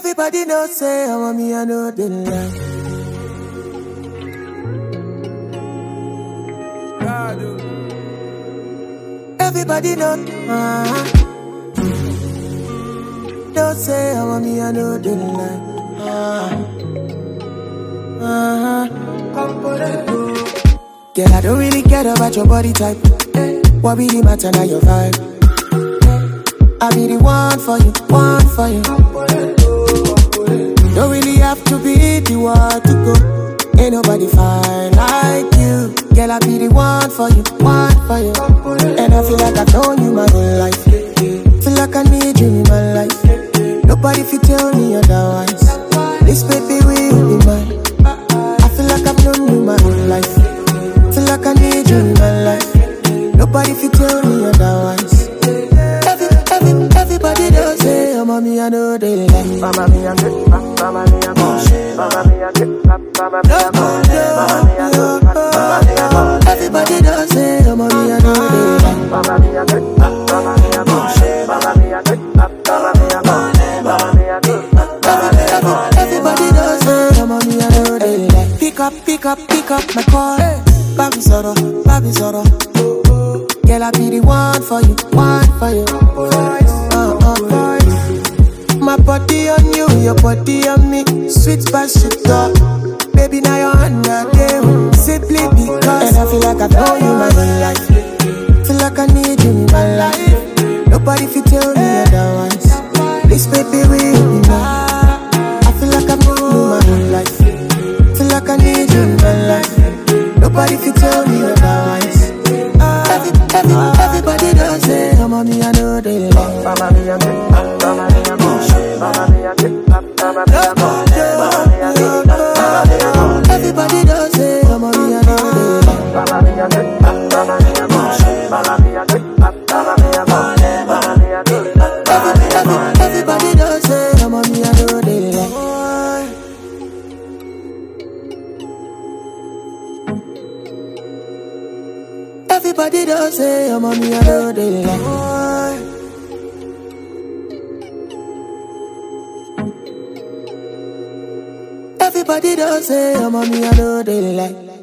Everybody know say I want me, I know they lie. Everybody know, don't say I want me, I know they lie. Girl, I don't really care about your body type. What really matter now your vibe? I be the one for you, one for you. Don't really have to be the one to go. Ain't nobody fine like you. Girl, I be the one for you, one for you. And I feel like I've known you my whole life. Feel like I need you in my life. Nobody fit tell me otherwise. This baby will be mine. I feel like I've known you my whole life. Feel like I need you in my life. Nobody fit tell me otherwise. Everybody does say, oh mommy, I know they like. Mama me a good, mama me a good, mama me a good, mama me a good, mama me a good, mama me a good. Everybody does say, oh mommy, I know they like. Mama me a good, mama me a good, mama me a good, mama me a good, mama me a good, mama me a good. Everybody does say, oh mommy, I know they like. Pick up my call. Baby Zoro, baby Zoro. Girl, I be the one for you, one for you. My body on you, your body on me. Sweet past sugar. Baby, now you're under them. Simply because. And I feel like I've known you my whole life. Feel like I need you in my life. Nobody fit tell me otherwise. This baby will be mine. I feel like I've known you my whole life. Feel like I need you in my life. Nobody fit tell me otherwise. Everybody does say, oh mommy, I know they like. Mama me a good, mama me a good, mama me a good, mama me a good, mama me a good, mama me a good. Everybody does say, oh mommy, I know they like. Mama me a good, mama me a good, mama me a good, mama me a good, mama me a good. Everybody does say, oh mommy, I know they like. Everybody does say, oh mommy, I know they like. Everybody does say, oh mommy, I know they like.